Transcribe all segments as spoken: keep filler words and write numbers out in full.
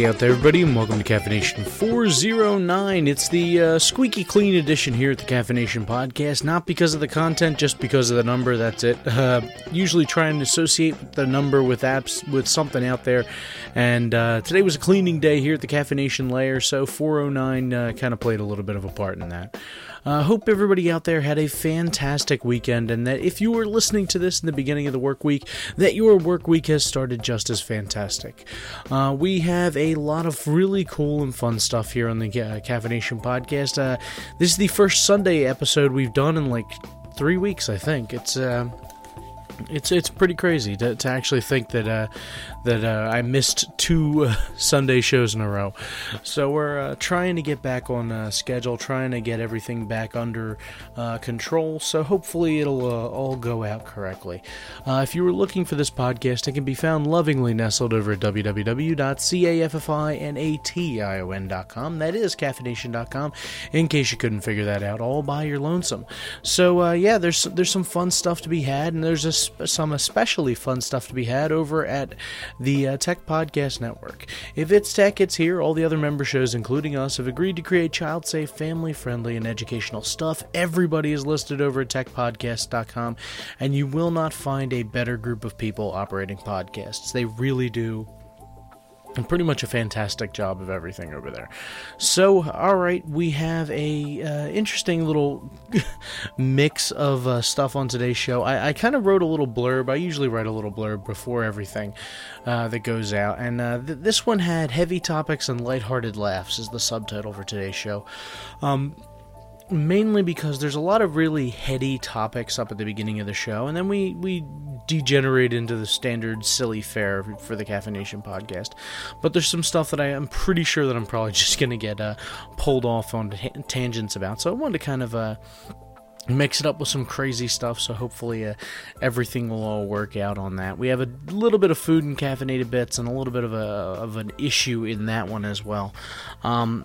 Hey out there everybody, and welcome to Caffeination four oh nine. It's the uh, squeaky clean edition here at the Caffeination Podcast, not because of the content, just because of the number, that's it. Uh, usually try and associate the number with apps, with something out there, and uh, today was a cleaning day here at the Caffeination Layer, so four oh nine uh, kind of played a little bit of a part in that. I uh, hope everybody out there had a fantastic weekend, and that if you were listening to this in the beginning of the work week, that your work week has started just as fantastic. Uh, we have a lot of really cool and fun stuff here on the uh, Caffeination Podcast. Uh, this is the first Sunday episode we've done in like three weeks, I think. It's uh, it's it's pretty crazy to, to actually think that uh, that uh, I missed two uh, Sunday shows in a row. So we're uh, trying to get back on uh, schedule, trying to get everything back under uh, control, so hopefully it'll uh, all go out correctly. Uh, if you were looking for this podcast, it can be found lovingly nestled over at w w w dot caffeination dot com. That is caffeination dot com, in case you couldn't figure that out all by your lonesome. So uh, yeah, there's there's some fun stuff to be had, and there's a, some especially fun stuff to be had over at the uh, Tech Podcast Network. If it's tech, it's here. All the other member shows, including us, have agreed to create child-safe, family-friendly, and educational stuff. Everybody is listed over at tech podcast dot com, and you will not find a better group of people operating podcasts. They really do and pretty much a fantastic job of everything over there. So, alright, we have a uh, interesting little mix of uh, stuff on today's show. I, I kind of wrote a little blurb. I usually write a little blurb before everything uh, that goes out. And uh, th- this one had heavy topics and lighthearted laughs is the subtitle for today's show. Um... Mainly because there's a lot of really heady topics up at the beginning of the show, and then we, we degenerate into the standard silly fare for the Caffeination Podcast. But there's some stuff that I am pretty sure that I'm probably just going to get uh, pulled off on t- tangents about, so I wanted to kind of uh, mix it up with some crazy stuff, so hopefully uh, everything will all work out on that. We have a little bit of food and caffeinated bits, and a little bit of a of an issue in that one as well. Um...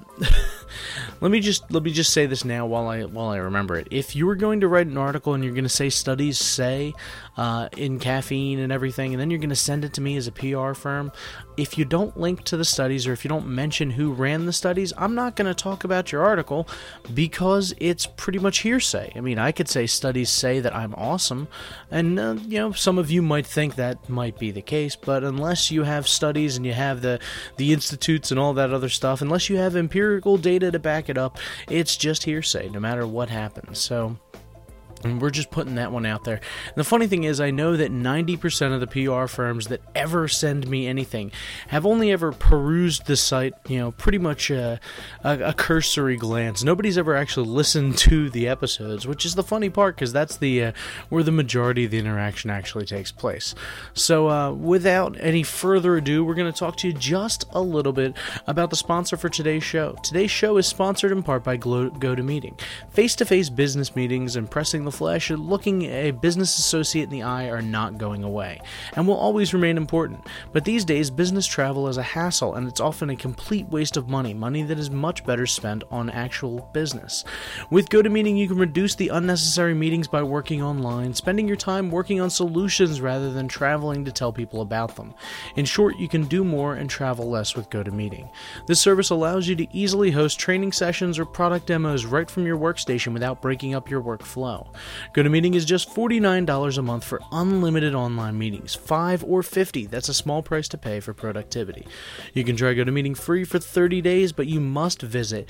Let me just let me just say this now while I while I remember it. If you were going to write an article and you're going to say studies say uh, in caffeine and everything, and then you're going to send it to me as a P R firm, if you don't link to the studies or if you don't mention who ran the studies, I'm not going to talk about your article because it's pretty much hearsay. I mean, I could say studies say that I'm awesome, and uh, you know, some of you might think that might be the case, but unless you have studies and you have the the institutes and all that other stuff, unless you have empirical data to back it up, it's just hearsay no matter what happens. So and we're just putting that one out there. And the funny thing is, I know that ninety percent of the P R firms that ever send me anything have only ever perused the site, you know, pretty much uh, a, a cursory glance. Nobody's ever actually listened to the episodes, which is the funny part, because that's the uh, where the majority of the interaction actually takes place. So uh, without any further ado, we're going to talk to you just a little bit about the sponsor for today's show. Today's show is sponsored in part by GoToMeeting. Face-to-face business meetings and pressing the flesh and looking a business associate in the eye are not going away, and will always remain important. But these days, business travel is a hassle, and it's often a complete waste of money, money that is much better spent on actual business. With GoToMeeting, you can reduce the unnecessary meetings by working online, spending your time working on solutions rather than traveling to tell people about them. In short, you can do more and travel less with GoToMeeting. This service allows you to easily host training sessions or product demos right from your workstation without breaking up your workflow. GoToMeeting is just forty-nine dollars a month for unlimited online meetings, five or fifty. That's a small price to pay for productivity. You can try GoToMeeting free for thirty days, but you must visit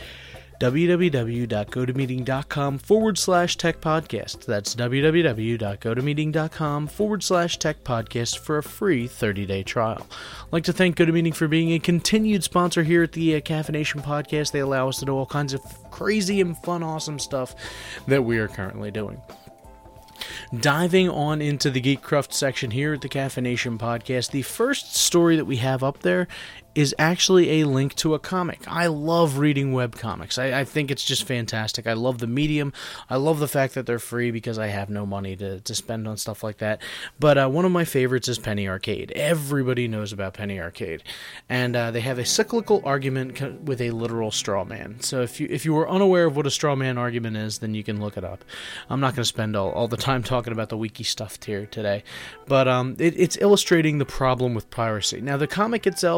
www.gotomeeting.com forward slash tech podcast. That's www.gotomeeting.com forward slash tech podcast for a free thirty-day trial. I'd like to thank GoToMeeting for being a continued sponsor here at the uh, Caffeination Podcast. They allow us to do all kinds of crazy and fun, awesome stuff that we are currently doing. Diving on into the Geekcraft section here at the Caffeination Podcast, the first story that we have up there is actually a link to a comic. I love reading webcomics. I, I think it's just fantastic. I love the medium. I love the fact that they're free because I have no money to, to spend on stuff like that. But uh, one of my favorites is Penny Arcade. Everybody knows about Penny Arcade. And uh, they have a cyclical argument with a literal straw man. So if you if you are unaware of what a straw man argument is, then you can look it up. I'm not going to spend all, all the time talking about the wiki stuff here today. But um, it, it's illustrating the problem with piracy. Now, the comic itself, in true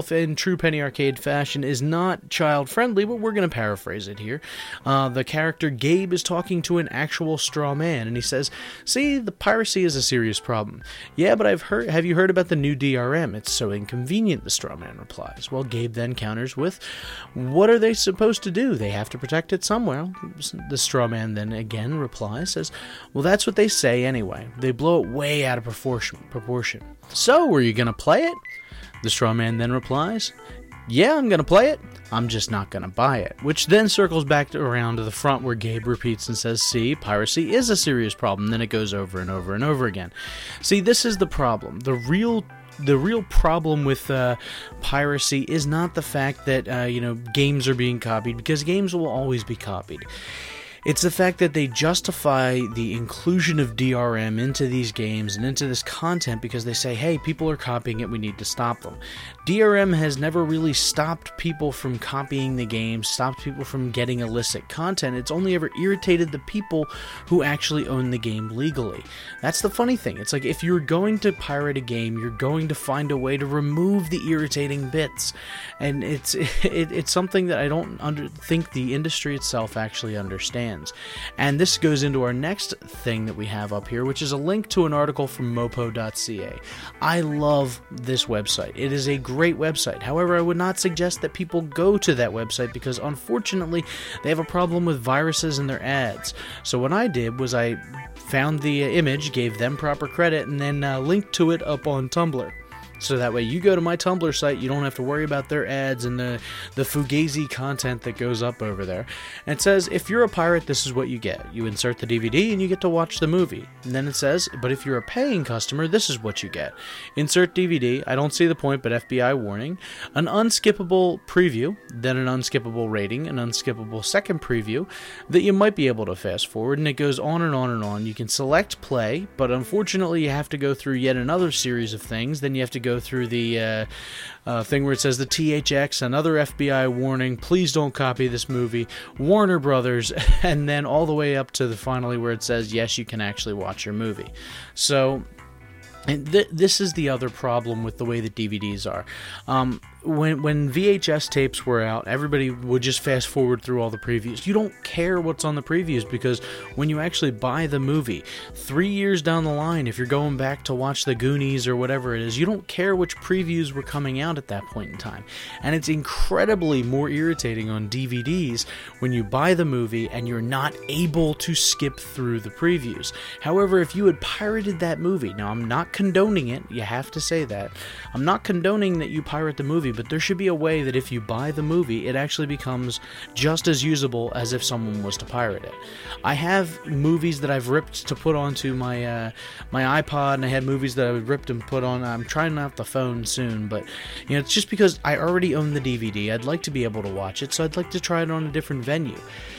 true Penny Arcade fashion, is not child-friendly, but we're going to paraphrase it here. Uh, the character Gabe is talking to an actual straw man, and he says, "See, the piracy is a serious problem." "Yeah, but I've heard. Have you heard about the new D R M? It's so inconvenient," the straw man replies. Well, Gabe then counters with, "What are they supposed to do? They have to protect it somewhere." The straw man then again replies, says, "Well, that's what they say anyway. They blow it way out of proportion. proportion. So, are you going to play it?" The straw man then replies, "Yeah, I'm going to play it. I'm just not going to buy it." Which then circles back to, around to the front where Gabe repeats and says, "See, piracy is a serious problem." Then it goes over and over and over again. See, this is the problem. The real The real problem with uh, piracy is not the fact that, uh, you know, games are being copied, because games will always be copied. It's the fact that they justify the inclusion of D R M into these games and into this content because they say, hey, people are copying it, we need to stop them. D R M has never really stopped people from copying the game, stopped people from getting illicit content. It's only ever irritated the people who actually own the game legally. That's the funny thing. It's like, if you're going to pirate a game, you're going to find a way to remove the irritating bits. And it's it, it's something that I don't under, think the industry itself actually understands. And this goes into our next thing that we have up here, which is a link to an article from mopo dot c a. I love this website. It is a great website. However, I would not suggest that people go to that website because, unfortunately, they have a problem with viruses in their ads. So what I did was I found the image, gave them proper credit, and then uh, linked to it up on Tumblr. So that way you go to my Tumblr site, you don't have to worry about their ads and the, the fugazi content that goes up over there. And it says, if you're a pirate, this is what you get. You insert the D V D and you get to watch the movie. And then it says, but if you're a paying customer, this is what you get. Insert D V D, I don't see the point, but F B I warning. An unskippable preview, then an unskippable rating, an unskippable second preview that you might be able to fast forward, and it goes on and on and on. You can select play, but unfortunately you have to go through yet another series of things. Then you have to go Go through the uh, uh, thing where it says the T H X, another F B I warning, please don't copy this movie, Warner Brothers, and then all the way up to the finally where it says, yes, you can actually watch your movie. So, and th- this is the other problem with the way that D V Ds are. Um, when when V H S tapes were out, everybody would just fast forward through all the previews. You don't care what's on the previews because when you actually buy the movie, three years down the line, if you're going back to watch The Goonies or whatever it is, you don't care which previews were coming out at that point in time. And it's incredibly more irritating on D V Ds when you buy the movie and you're not able to skip through the previews. However, if you had pirated that movie, now I'm not condoning it, you have to say that. I'm not condoning that you pirate the movie, but there should be a way that if you buy the movie, it actually becomes just as usable as if someone was to pirate it. I have movies that I've ripped to put onto my uh, my iPod, and I had movies that I would ripped and put on. I'm trying out the phone soon, but you know, it's just because I already own the D V D. I'd like to be able to watch it, so I'd like to try it on a different venue.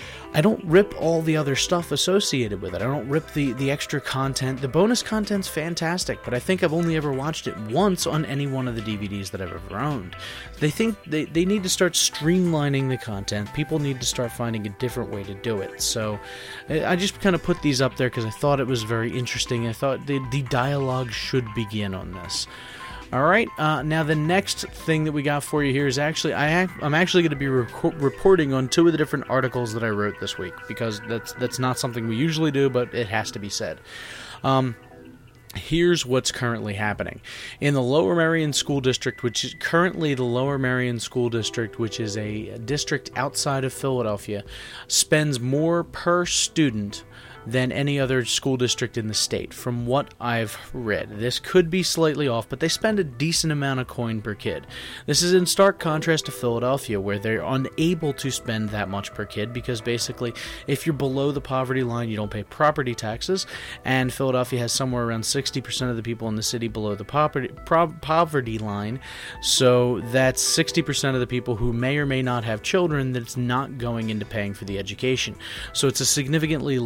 I don't rip all the other stuff associated with it. I don't rip the, the extra content. The bonus content's fantastic, but I think I've only ever watched it once on any one of the D V Ds that I've ever owned. They think they, they need to start streamlining the content. People need to start finding a different way to do it. So I just kind of put these up there because I thought it was very interesting. I thought the, the dialogue should begin on this. All right, uh, now the next thing that we got for you here is actually, I ac- I'm actually going to be re- reporting on two of the different articles that I wrote this week, because that's that's not something we usually do, but it has to be said. Um, here's what's currently happening. In the Lower Merion School District, which is currently the Lower Merion School District, which is a district outside of Philadelphia, spends more per student than any other school district in the state, from what I've read. This could be slightly off, but they spend a decent amount of coin per kid. This is in stark contrast to Philadelphia, where they're unable to spend that much per kid, because basically, if you're below the poverty line, you don't pay property taxes, and Philadelphia has somewhere around sixty percent of the people in the city below the poverty, pro- poverty line, so that's sixty percent of the people who may or may not have children that's not going into paying for the education. So it's a significantly large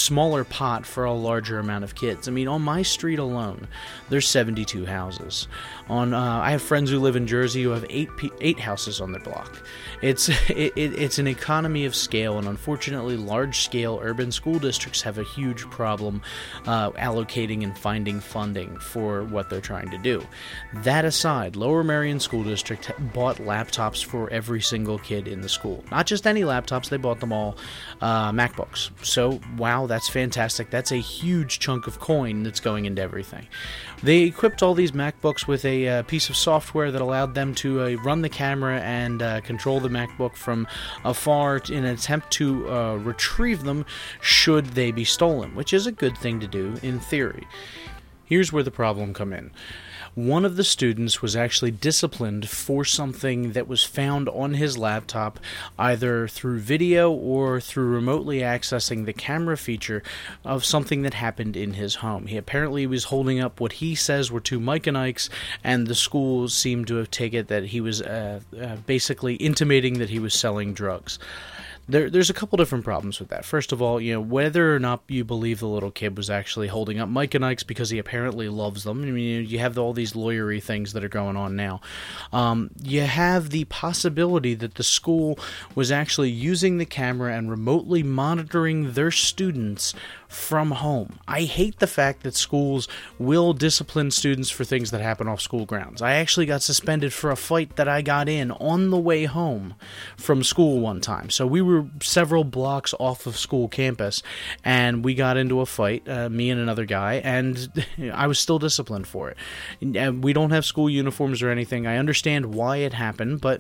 smaller pot for a larger amount of kids. I mean, on my street alone, there's seventy-two houses. On uh, I have friends who live in Jersey who have eight pe- eight houses on their block. It's it, it, it's an economy of scale, and unfortunately, large-scale urban school districts have a huge problem uh, allocating and finding funding for what they're trying to do. That aside, Lower Merion School District bought laptops for every single kid in the school. Not just any laptops, they bought them all uh, MacBooks. So, wow, that's fantastic. That's a huge chunk of coin that's going into everything. They equipped all these MacBooks with a uh, piece of software that allowed them to uh, run the camera and uh, control the MacBook from afar in an attempt to uh, retrieve them should they be stolen, which is a good thing to do in theory. Here's where the problem come in. One of the students was actually disciplined for something that was found on his laptop, either through video or through remotely accessing the camera feature of something that happened in his home. He apparently was holding up what he says were two Mike and Ikes, and the school seemed to have taken it that he was uh, uh, basically intimating that he was selling drugs. There, there's a couple different problems with that. First of all, you know, whether or not you believe the little kid was actually holding up Mike and Ike's because he apparently loves them. I mean, you have all these lawyery things that are going on now. Um, you have the possibility that the school was actually using the camera and remotely monitoring their students from home. I hate the fact that schools will discipline students for things that happen off school grounds. I actually got suspended for a fight that I got in on the way home from school one time. So we were several blocks off of school campus, and we got into a fight, uh, me and another guy, and I was still disciplined for it. And we don't have school uniforms or anything. I understand why it happened, but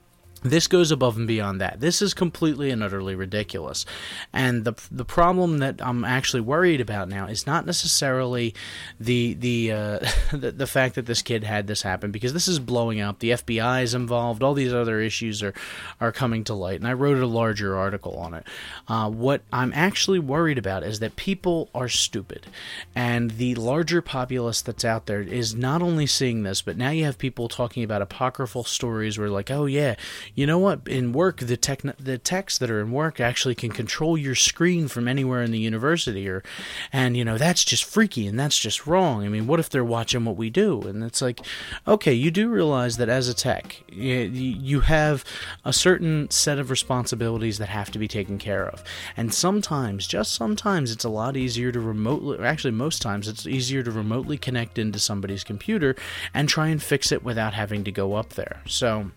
this goes above and beyond that. This is completely and utterly ridiculous. And the the problem that I'm actually worried about now is not necessarily the the, uh, the the fact that this kid had this happen, because this is blowing up. The F B I is involved. All these other issues are, are coming to light. And I wrote a larger article on it. Uh, what I'm actually worried about is that people are stupid. And the larger populace that's out there is not only seeing this, but now you have people talking about apocryphal stories where like, oh yeah, you know what? In work, the tech, the techs that are in work actually can control your screen from anywhere in the university, or, and you know that's just freaky and that's just wrong. I mean, what if they're watching what we do? And it's like, okay, you do realize that as a tech, you, you have a certain set of responsibilities that have to be taken care of, and sometimes, just sometimes, it's a lot easier to remotely, or actually most times, it's easier to remotely connect into somebody's computer and try and fix it without having to go up there. So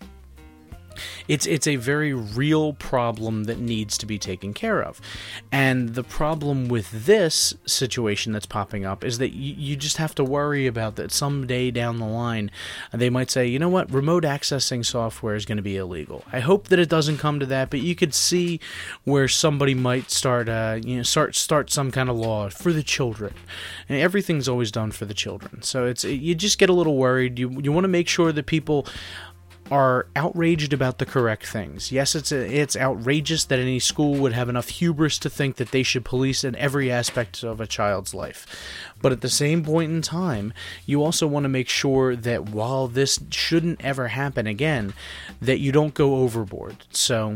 It's it's a very real problem that needs to be taken care of. And the problem with this situation that's popping up is that you, you just have to worry about that someday down the line they might say, you know what, remote accessing software is going to be illegal. I hope that it doesn't come to that, but you could see where somebody might start uh, you know start start some kind of law for the children. And everything's always done for the children. So it's you just get a little worried. You you want to make sure that people are outraged about the correct things. Yes, it's a, it's outrageous that any school would have enough hubris to think that they should police in every aspect of a child's life. But at the same point in time, you also want to make sure that while this shouldn't ever happen again, that you don't go overboard. So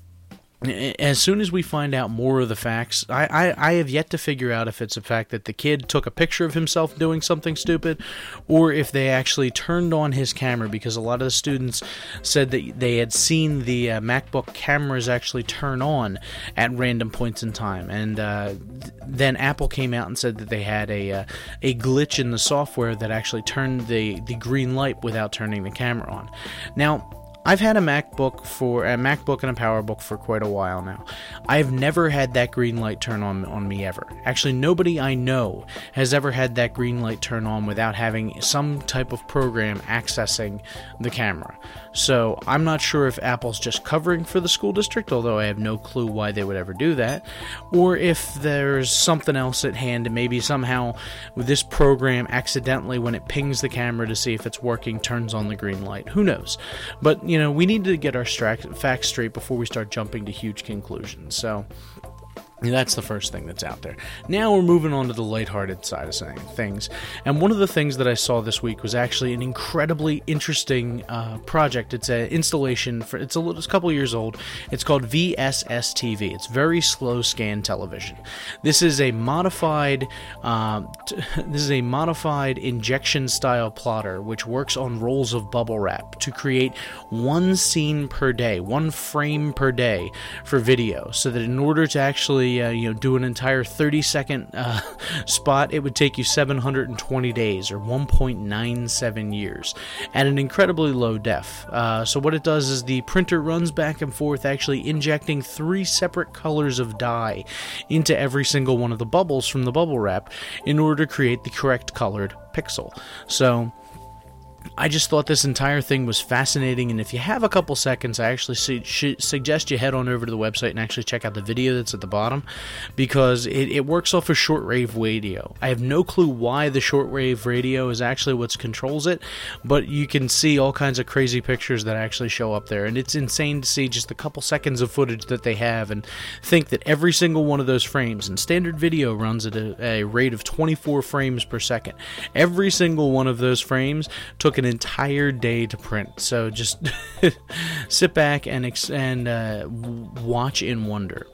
as soon as we find out more of the facts, I, I, I have yet to figure out if it's a fact that the kid took a picture of himself doing something stupid, or if they actually turned on his camera, because a lot of the students said that they had seen the uh, MacBook cameras actually turn on at random points in time, and uh, then Apple came out and said that they had a uh, a glitch in the software that actually turned the, the green light without turning the camera on. Now, I've had a MacBook for a MacBook and a PowerBook for quite a while now. I've never had that green light turn on on me ever. Actually, nobody I know has ever had that green light turn on without having some type of program accessing the camera. So I'm not sure if Apple's just covering for the school district, although I have no clue why they would ever do that, or if there's something else at hand, and maybe somehow with this program accidentally, when it pings the camera to see if it's working, turns on the green light. Who knows? But you know, we need to get our facts straight before we start jumping to huge conclusions. So That's the first thing that's out there. Now we're moving on to the lighthearted side of things. And one of the things that I saw this week was actually an incredibly interesting uh, project. It's an installation, for it's a, little, it's a couple years old. It's called V S S T V. It's very slow scan television. This is a modified, uh, t- this is a modified injection style plotter which works on rolls of bubble wrap to create one scene per day, one frame per day for video, so that in order to actually Uh, you know, do an entire thirty second uh, spot, it would take you seven hundred twenty days, or one point nine seven years, at an incredibly low def. Uh, so what it does is the printer runs back and forth, actually injecting three separate colors of dye into every single one of the bubbles from the bubble wrap in order to create the correct colored pixel. So I just thought this entire thing was fascinating, and if you have a couple seconds, I actually su- sh- suggest you head on over to the website and actually check out the video that's at the bottom, because it, it works off of shortwave radio. I have no clue why the shortwave radio is actually what controls it, but you can see all kinds of crazy pictures that actually show up there, and it's insane to see just a couple seconds of footage that they have, and think that every single one of those frames, and standard video runs at a, a rate of twenty-four frames per second, every single one of those frames took an entire day to print. So just sit back and ex- and uh, watch in wonder.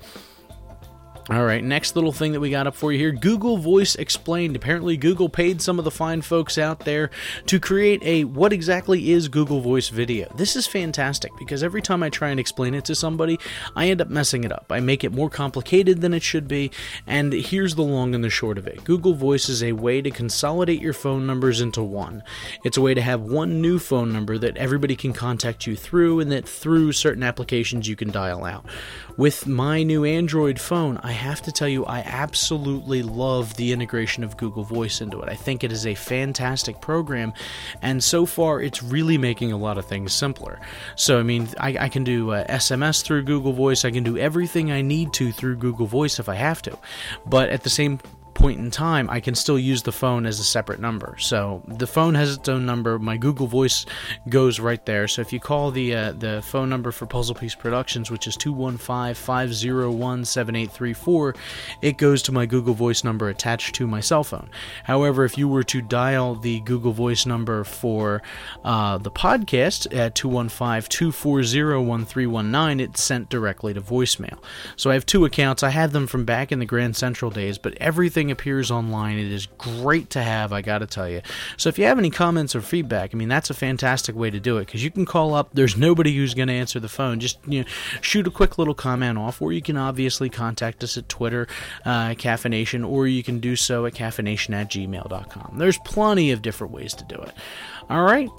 All right, next little thing that we got up for you here, Google Voice Explained. Apparently, Google paid some of the fine folks out there to create a what exactly is Google Voice video. This is fantastic, because every time I try and explain it to somebody, I end up messing it up. I make it more complicated than it should be, and here's the long and the short of it. Google Voice is a way to consolidate your phone numbers into one. It's a way to have one new phone number that everybody can contact you through, and that through certain applications you can dial out. With my new Android phone, I have to tell you, I absolutely love the integration of Google Voice into it. I think it is a fantastic program, and so far it's really making a lot of things simpler. So, I mean, I, I can do uh, S M S through Google Voice, I can do everything I need to through Google Voice if I have to, but at the same point in time, I can still use the phone as a separate number. So the phone has its own number. My Google Voice goes right there. So if you call the uh, the phone number for Puzzle Piece Productions, which is two one five, five zero one, seven eight three four, it goes to my Google Voice number attached to my cell phone. However, if you were to dial the Google Voice number for uh, the podcast at two one five, two four zero, one three one nine, it's sent directly to voicemail. So I have two accounts. I had them from back in the Grand Central days, but everything appears online. It is great to have, I gotta tell you. So if you have any comments or feedback, I mean, that's a fantastic way to do it, because you can call up, there's nobody who's going to answer the phone. Just, you know, shoot a quick little comment off, or you can obviously contact us at Twitter, uh, Caffeination, or you can do so at caffeination at gmail dot com. There's plenty of different ways to do it. All right.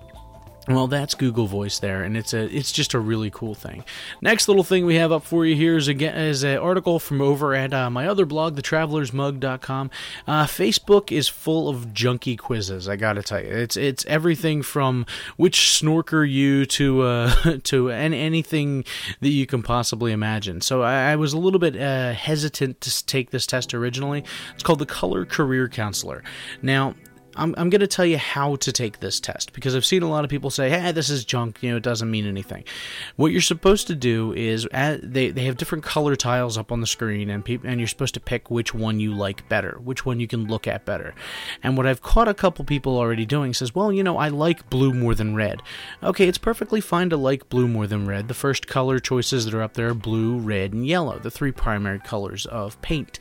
Well, that's Google Voice there, and it's a it's just a really cool thing. Next little thing we have up for you here is again is an article from over at uh, my other blog, the travelers mug dot com. Uh, Facebook is full of junky quizzes. I gotta tell you, it's it's everything from which snorker you to uh, to any, anything that you can possibly imagine. So I, I was a little bit uh, hesitant to take this test originally. It's called the Color Career Counselor. Now, I'm, I'm going to tell you how to take this test, because I've seen a lot of people say, hey, this is junk, you know, it doesn't mean anything. What you're supposed to do is, add, they, they have different color tiles up on the screen, and, pe- and you're supposed to pick which one you like better, which one you can look at better. And what I've caught a couple people already doing says, well, you know, I like blue more than red. Okay, it's perfectly fine to like blue more than red. The first color choices that are up there are blue, red, and yellow, the three primary colors of paint.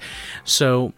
So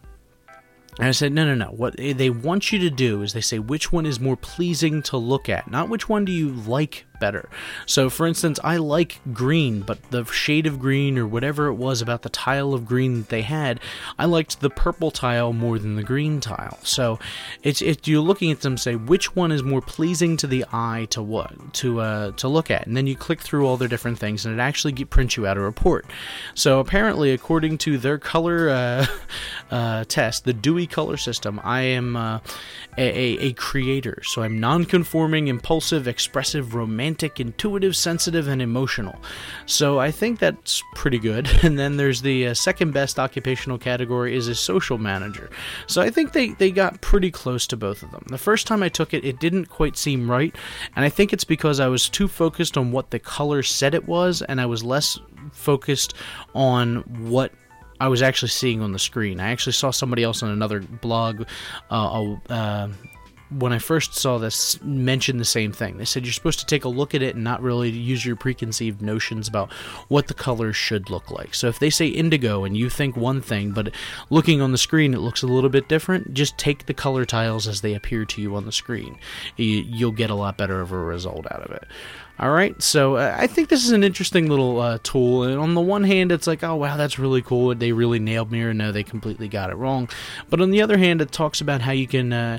And I said, no, no, no. What they want you to do is they say which one is more pleasing to look at, not which one do you like better. So, for instance, I like green, but the shade of green or whatever it was about the tile of green that they had, I liked the purple tile more than the green tile. So, it's it, you're looking at them, say which one is more pleasing to the eye to what to uh, to look at, and then you click through all their different things, and it actually get, prints you out a report. So, apparently, according to their color uh, uh, test, the Dewey color system, I am uh, a, a, a creator. So, I'm non-conforming, impulsive, expressive, romantic, intuitive, sensitive, and emotional. So I think that's pretty good. And then there's the uh, second best occupational category is a social manager. So I think they, they got pretty close to both of them. The first time I took it, it didn't quite seem right, and I think it's because I was too focused on what the color said it was, and I was less focused on what I was actually seeing on the screen. I actually saw somebody else on another blog uh, uh, when I first saw this mention the same thing. They said you're supposed to take a look at it and not really use your preconceived notions about what the colors should look like. So if they say indigo and you think one thing, but looking on the screen it looks a little bit different, just take the color tiles as they appear to you on the screen. You'll get a lot better of a result out of it. All right, so uh, I think this is an interesting little uh, tool. And on the one hand, it's like, oh, wow, that's really cool. They really nailed me, or no, they completely got it wrong. But on the other hand, it talks about how you can uh,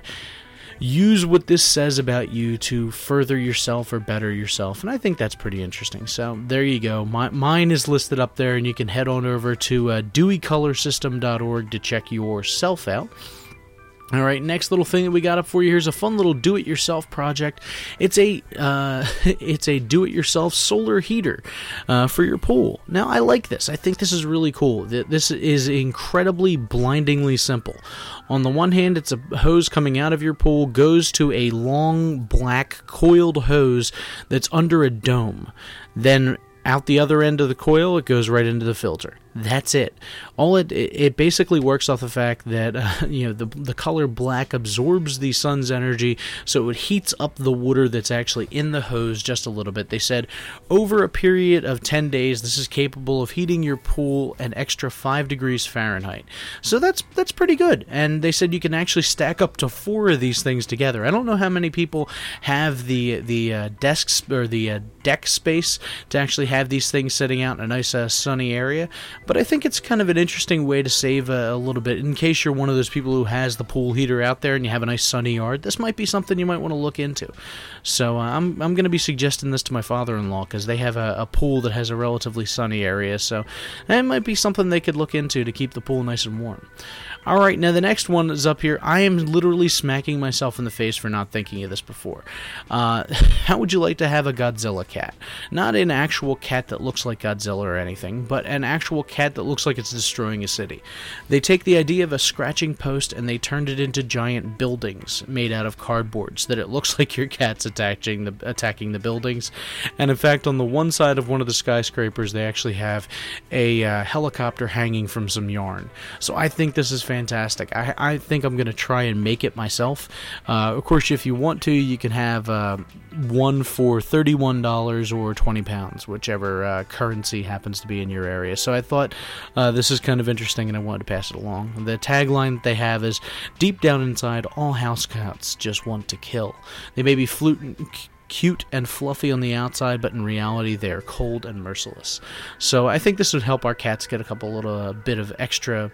use what this says about you to further yourself or better yourself. And I think that's pretty interesting. So there you go. My, mine is listed up there, and you can head on over to uh, dewey color system dot org to check yourself out. All right, next little thing that we got up for you. Here's a fun little do-it-yourself project. It's a uh, it's a do-it-yourself solar heater uh, for your pool. Now, I like this. I think this is really cool. This is incredibly blindingly simple. On the one hand, it's a hose coming out of your pool, goes to a long black coiled hose that's under a dome. Then out the other end of the coil, it goes right into the filter. That's it. All it it basically works off the fact that uh, you know the the color black absorbs the sun's energy, so it heats up the water that's actually in the hose just a little bit. They said over a period of ten days, this is capable of heating your pool an extra five degrees Fahrenheit. So that's that's pretty good. And they said you can actually stack up to four of these things together. I don't know how many people have the the uh, desks or the uh, deck space to actually have these things sitting out in a nice uh, sunny area. But I think it's kind of an interesting way to save a, a little bit. In case you're one of those people who has the pool heater out there and you have a nice sunny yard, this might be something you might want to look into. So uh, I'm I'm going to be suggesting this to my father-in-law because they have a, a pool that has a relatively sunny area. So that might be something they could look into to keep the pool nice and warm. All right, now the next one is up here. I am literally smacking myself in the face for not thinking of this before. Uh, how would you like to have a Godzilla cat? Not an actual cat that looks like Godzilla or anything, but an actual cat that looks like it's destroying a city. They take the idea of a scratching post and they turned it into giant buildings made out of cardboard so that it looks like your cat's attacking the, attacking the buildings. And in fact, on the one side of one of the skyscrapers, they actually have a uh, helicopter hanging from some yarn. So I think this is fantastic. I, I think I'm going to try and make it myself. Uh, of course, if you want to, you can have uh, one for thirty-one dollars or twenty pounds, whichever uh, currency happens to be in your area. So I thought uh, this is kind of interesting and I wanted to pass it along. The tagline that they have is, deep down inside, all house cats just want to kill. They may be fluting... cute and fluffy on the outside, but in reality they are cold and merciless. So I think this would help our cats get a couple little uh, bit of extra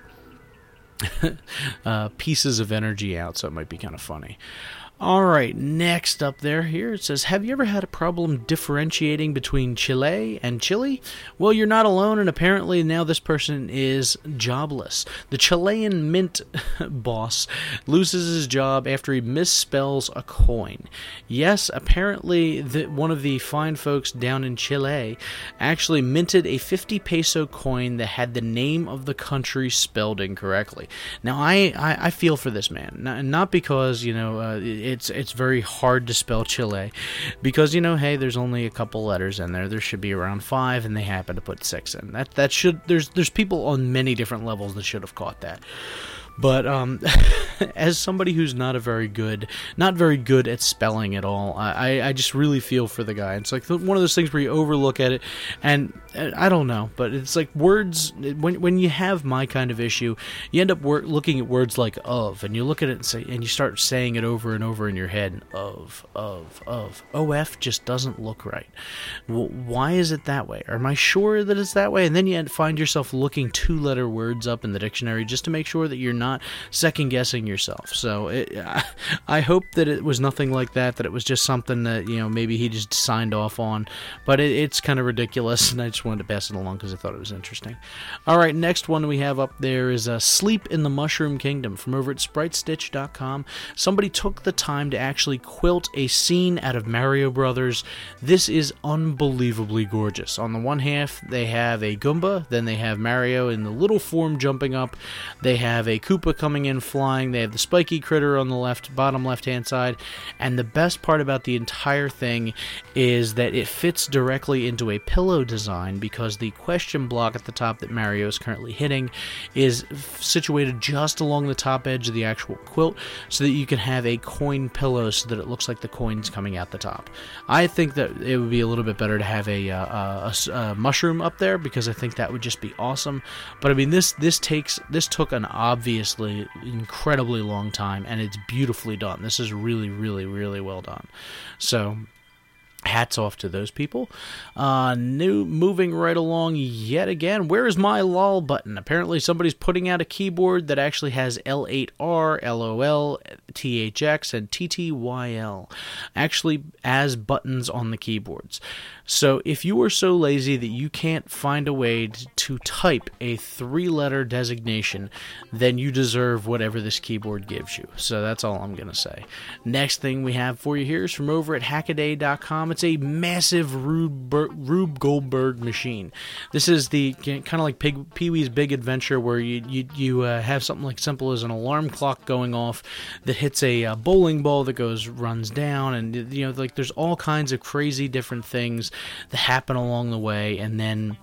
uh, pieces of energy out, so it might be kind of funny. Alright, next up there here, it says, have you ever had a problem differentiating between Chile and Chile? Well, you're not alone, and apparently now this person is jobless. The Chilean mint boss loses his job after he misspells a coin. Yes, apparently the, one of the fine folks down in Chile actually minted a fifty peso coin that had the name of the country spelled incorrectly. Now, I, I, I feel for this man, not, not because, you know, uh, It's it's very hard to spell Chile, because, you know, hey, there's only a couple letters in there. There should be around five, and they happen to put six in. That that should there's there's people on many different levels that should have caught that. But um, as somebody who's not a very good, not very good at spelling at all, I, I just really feel for the guy. It's like one of those things where you overlook at it, and I don't know, but it's like words, when when you have my kind of issue, you end up wor- looking at words like of, and you look at it and say, and you start saying it over and over in your head, of, of, of. O F just doesn't look right. Well, why is it that way? Am I sure that it's that way? And then you find yourself looking two-letter words up in the dictionary just to make sure that you're not Not second-guessing yourself. So it, I hope that it was nothing like that, that it was just something that, you know, maybe he just signed off on. But it, it's kind of ridiculous, and I just wanted to pass it along because I thought it was interesting. All right, next one we have up there is uh, Sleep in the Mushroom Kingdom from over at Sprite Stitch dot com. Somebody took the time to actually quilt a scene out of Mario Brothers. This is unbelievably gorgeous. On the one half, they have a Goomba, then they have Mario in the little form jumping up, they have a Koopa coming in flying, they have the spiky critter on the left, bottom left-hand side, and the best part about the entire thing is that it fits directly into a pillow design, because the question block at the top that Mario is currently hitting is situated just along the top edge of the actual quilt, so that you can have a coin pillow so that it looks like the coin's coming out the top. I think that it would be a little bit better to have a, uh, a, a mushroom up there, because I think that would just be awesome. But I mean, this this takes this took an obviously incredibly long time, and it's beautifully done. This is really, really, really well done. So hats off to those people. Uh, new, moving right along yet again. Where is my LOL button? Apparently somebody's putting out a keyboard that actually has L eight R, LOL, T H X, and T T Y L actually as buttons on the keyboards. So if you are so lazy that you can't find a way to type a three-letter designation, then you deserve whatever this keyboard gives you. So that's all I'm going to say. Next thing we have for you here is from over at Hackaday dot com. It's a massive Rube, Rube Goldberg machine. This is the kind of like Pig, Pee-wee's Big Adventure, where you you, you uh, have something like simple as an alarm clock going off that hits a uh, bowling ball that goes runs down, and you know, like there's all kinds of crazy different things that happen along the way, and then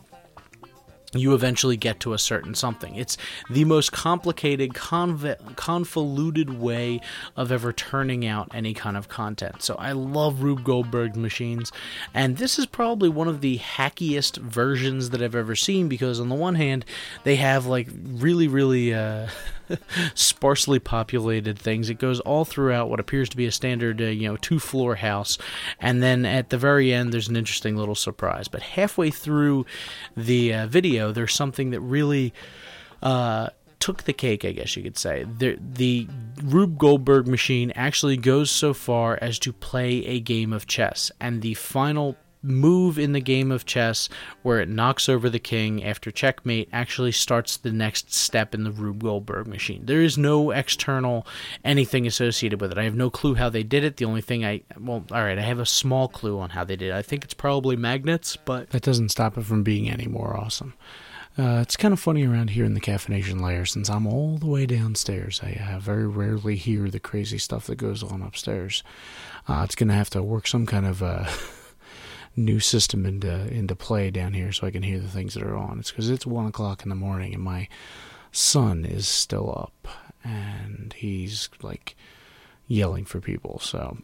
you eventually get to a certain something. It's the most complicated, conv- convoluted way of ever turning out any kind of content. So I love Rube Goldberg machines, and this is probably one of the hackiest versions that I've ever seen, because on the one hand, they have like really, really uh, sparsely populated things. It goes all throughout what appears to be a standard, uh, you know, two-floor house, and then at the very end, there's an interesting little surprise. But halfway through the uh, video, there's something that really uh, took the cake, I guess you could say. The, the Rube Goldberg machine actually goes so far as to play a game of chess, and the final move in the game of chess, where it knocks over the king after checkmate, actually starts the next step in the Rube Goldberg machine. There is no external anything associated with it. I have no clue how they did it. The only thing I, well, alright, I have a small clue on how they did it. I think it's probably magnets, but that doesn't stop it from being any more awesome. Uh, it's kind of funny around here in the Caffeination layer, since I'm all the way downstairs. I uh, very rarely hear the crazy stuff that goes on upstairs. Uh, it's going to have to work some kind of uh, new system into into play down here so I can hear the things that are on. It's because it's one o'clock in the morning and my son is still up and he's like yelling for people. So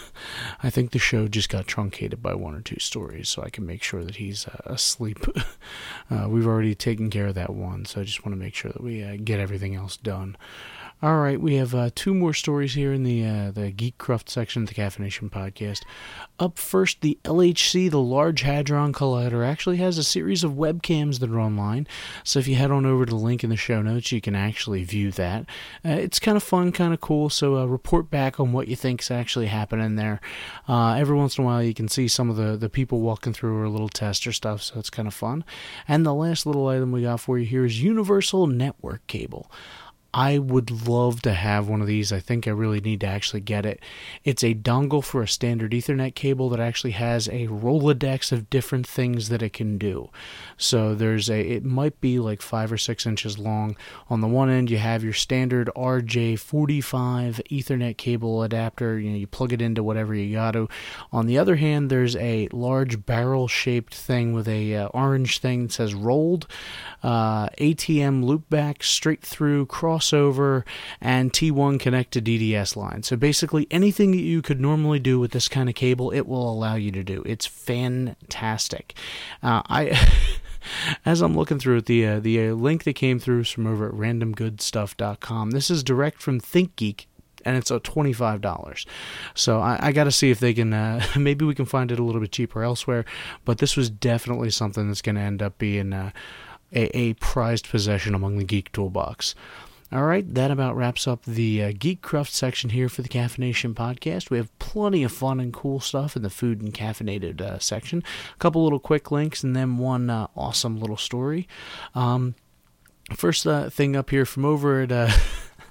I think the show just got truncated by one or two stories so I can make sure that he's uh, asleep. uh, we've already taken care of that one, so I just want to make sure that we uh, get everything else done. All right, we have uh, two more stories here in the uh, the Geekcraft section of the Caffeination podcast. Up first, the L H C, the Large Hadron Collider, actually has a series of webcams that are online. So if you head on over to the link in the show notes, you can actually view that. Uh, it's kind of fun, kind of cool, so uh, report back on what you think is actually happening there. Uh, every once in a while, you can see some of the, the people walking through a little test or stuff, so it's kind of fun. And the last little item we got for you here is Universal Network Cable. I would love to have one of these. I think I really need to actually get it. It's a dongle for a standard Ethernet cable that actually has a Rolodex of different things that it can do. So there's a, it might be like five or six inches long. On the one end, you have your standard R J forty-five Ethernet cable adapter. You know, you plug it into whatever you got to. On the other hand, there's a large barrel-shaped thing with a uh, orange thing that says rolled, uh, A T M loopback, straight through, crossover, and T one connect to D D S line. So basically anything that you could normally do with this kind of cable, it will allow you to do. It's fantastic. Uh, I... As I'm looking through it, the uh, the uh, link that came through is from over at random good stuff dot com. This is direct from ThinkGeek, and it's a twenty-five dollars. So I, I got to see if they can, uh, maybe we can find it a little bit cheaper elsewhere, but this was definitely something that's going to end up being uh, a, a prized possession among the Geek Toolbox. All right, that about wraps up the uh, Geekcraft section here for the Caffeination podcast. We have plenty of fun and cool stuff in the food and caffeinated uh, section. A couple little quick links and then one uh, awesome little story. Um, first uh, thing up here from over at... Uh,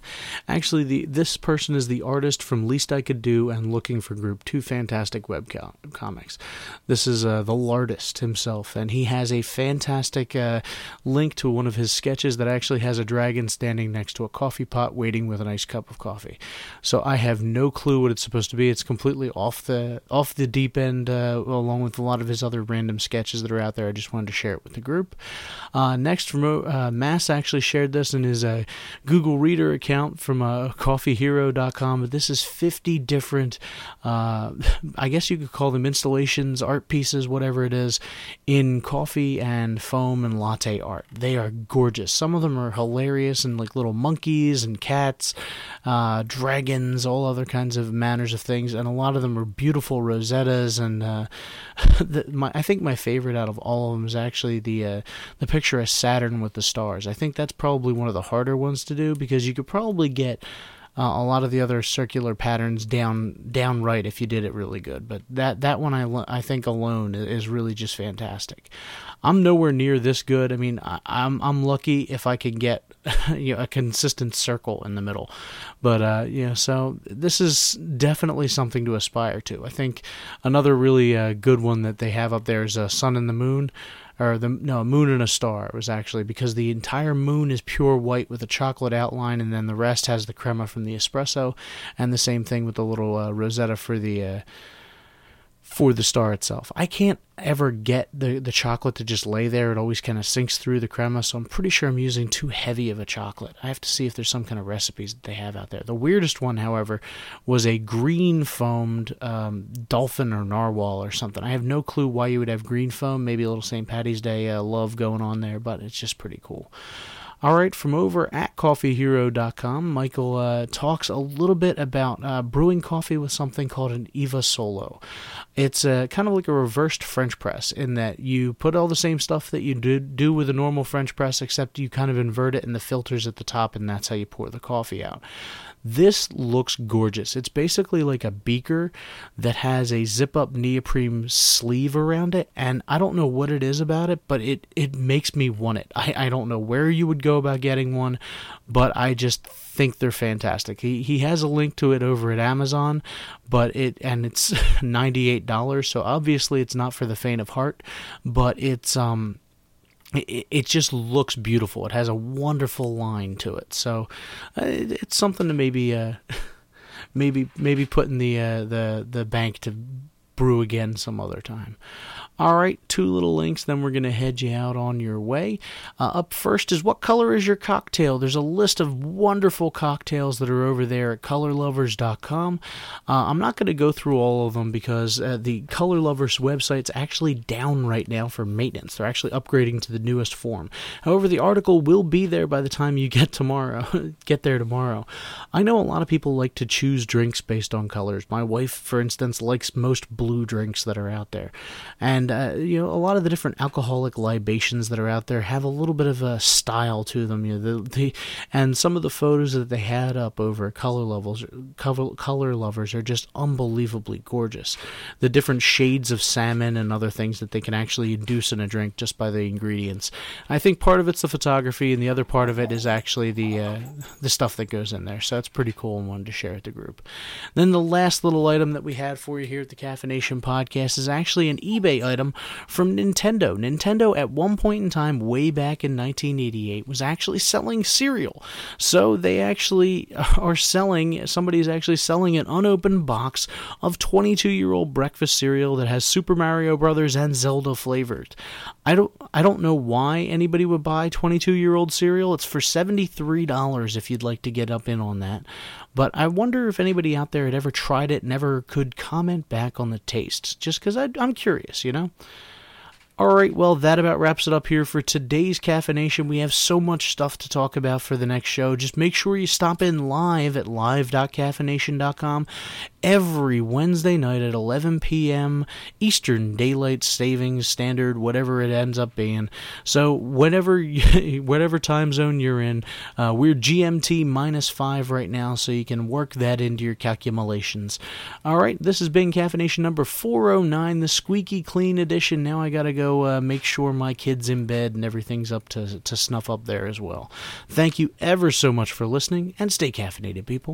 Actually, the this person is the artist from Least I Could Do and Looking for Group, two fantastic web co- comics. This is uh, the Lardist himself, and he has a fantastic uh, link to one of his sketches that actually has a dragon standing next to a coffee pot waiting with a nice cup of coffee. So I have no clue what it's supposed to be. It's completely off the off the deep end, uh, along with a lot of his other random sketches that are out there. I just wanted to share it with the group. Uh, next, from uh, Mass actually shared this in his uh, Google Reader account from uh, coffee hero dot com, but this is fifty different, uh, I guess you could call them installations, art pieces, whatever it is, in coffee and foam and latte art. They are gorgeous. Some of them are hilarious and like little monkeys and cats, uh, dragons, all other kinds of manners of things, and a lot of them are beautiful rosettas. And uh, the, my, I think my favorite out of all of them is actually the uh, the picture of Saturn with the stars. I think that's probably one of the harder ones to do, because you could probably get uh, a lot of the other circular patterns down down right if you did it really good. But that that one I I think alone is really just fantastic. I'm nowhere near this good. I mean, I, I'm I'm lucky if I can get you know, a consistent circle in the middle. But uh, you know, so this is definitely something to aspire to. I think another really uh, good one that they have up there is uh, Sun and the Moon. Or the no Moon and a Star. It was actually because the entire moon is pure white with a chocolate outline, and then the rest has the crema from the espresso, and the same thing with the little uh, rosetta for the uh, for the star itself. I can't ever get the the chocolate to just lay there. It always kind of sinks through the crema, so I'm pretty sure I'm using too heavy of a chocolate. I have to see if there's some kind of recipes that they have out there. The weirdest one, however, was a green foamed um, dolphin or narwhal or something. I have no clue why you would have green foam. Maybe a little Saint Patty's Day uh, love going on there, but it's just pretty cool. All right, from over at coffee hero dot com, Michael uh, talks a little bit about uh, brewing coffee with something called an Eva Solo. It's uh, kind of like a reversed French press in that you put all the same stuff that you do, do with a normal French press, except you kind of invert it in the filters at the top, and that's how you pour the coffee out. This looks gorgeous. It's basically like a beaker that has a zip-up neoprene sleeve around it, and I don't know what it is about it, but it, it makes me want it. I, I don't know where you would go about getting one, but I just think they're fantastic. He he has a link to it over at Amazon, but it and it's ninety-eight dollars, so obviously it's not for the faint of heart, but it's um It, it just looks beautiful. It has a wonderful line to it, so uh, it, it's something to maybe, uh, maybe, maybe put in the uh, the the bank to brew again some other time. All right, two little links, then we're going to head you out on your way. Uh, up first is what color is your cocktail? There's a list of wonderful cocktails that are over there at color lovers dot com. Uh, I'm not going to go through all of them because uh, the Color Lovers website's actually down right now for maintenance. They're actually upgrading to the newest form. However, the article will be there by the time you get tomorrow. get there tomorrow. I know a lot of people like to choose drinks based on colors. My wife, for instance, likes most blue drinks that are out there. And And, uh, you know, a lot of the different alcoholic libations that are out there have a little bit of a style to them. You know, the, the, and some of the photos that they had up over Color Levels, Color, Color Lovers are just unbelievably gorgeous. The different shades of salmon and other things that they can actually induce in a drink just by the ingredients. I think part of it's the photography, and the other part of it is actually the uh, the stuff that goes in there. So that's pretty cool and wanted to share with the group. Then the last little item that we had for you here at the Caffeination Podcast is actually an eBay item from Nintendo. Nintendo at one point in time, way back in nineteen eighty-eight, was actually selling cereal. So they actually are selling, somebody's actually selling an unopened box of twenty-two-year-old breakfast cereal that has Super Mario Brothers and Zelda flavored. I don't I don't know why anybody would buy twenty-two-year-old cereal. It's for seventy-three dollars if you'd like to get up in on that. But I wonder if anybody out there had ever tried it and ever could comment back on the taste, just because I'm curious, you know? All right, well, that about wraps it up here for today's Caffeination. We have so much stuff to talk about for the next show. Just make sure you stop in live at live dot caffeination dot com every Wednesday night at eleven p.m. Eastern Daylight Savings Standard, whatever it ends up being. So whatever whatever time zone you're in, uh, we're G M T minus five right now, so you can work that into your calculations. All right, this has been Caffeination number four oh nine, the squeaky clean edition. Now I gotta go uh, make sure my kid's in bed and everything's up to, to snuff up there as well. Thank you ever so much for listening, and stay caffeinated, people.